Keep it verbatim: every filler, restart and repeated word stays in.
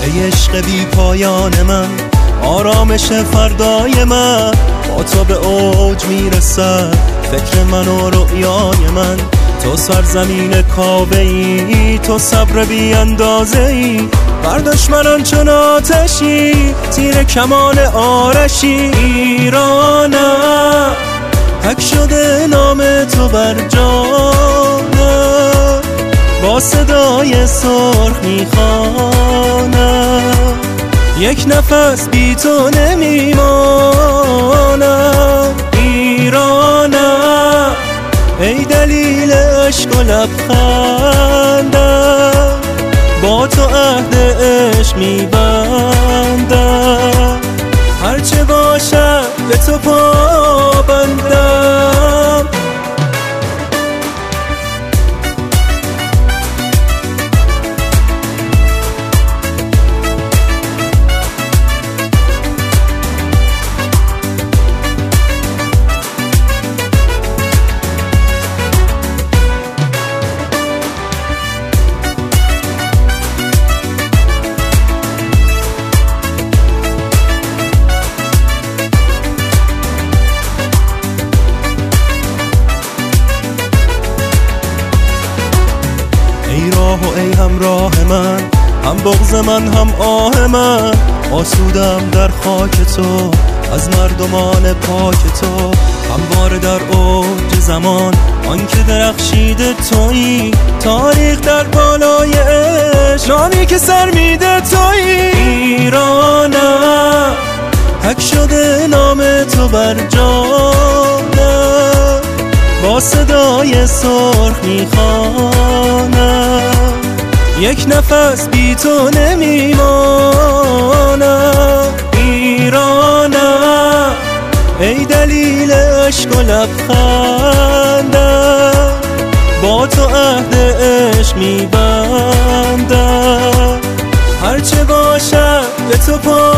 ای عشق بی پایان من، آرامش فردای من، با تو به اوج میرسد فکر من و رؤیای من. تو سرزمین کعبه ای، تو صبر بی اندازه ای، بر دشمنان چون آتشی، تیر کمان آرشی. ایرانم حک شده نام تو بر جانم، با صدای سرخ میخوانم، یک نفس بی تو نمیمانم. ایرانم ای دلیل عشق و لبخندم، با تو عهد عشق میبندم، هرچه باشم به تو پابندم. ای راه و ای همراه من، هم بغض من هم آه من، آسودم در خاک تو، از مردمان پاک تو، همواره در اوج زمان، آنکه درخشیده تویی، تاریخ در بالای عشق، جانی که سر میده تویی. ایرانم حک شده نام تو بر جانم، با صدای سرخ میخوانم، یک نفس بی تو نمیمانم. ایرانم ای دلیل عشق و لبخندم، با تو عهد عشق میبندم، هرچه باشم به تو پا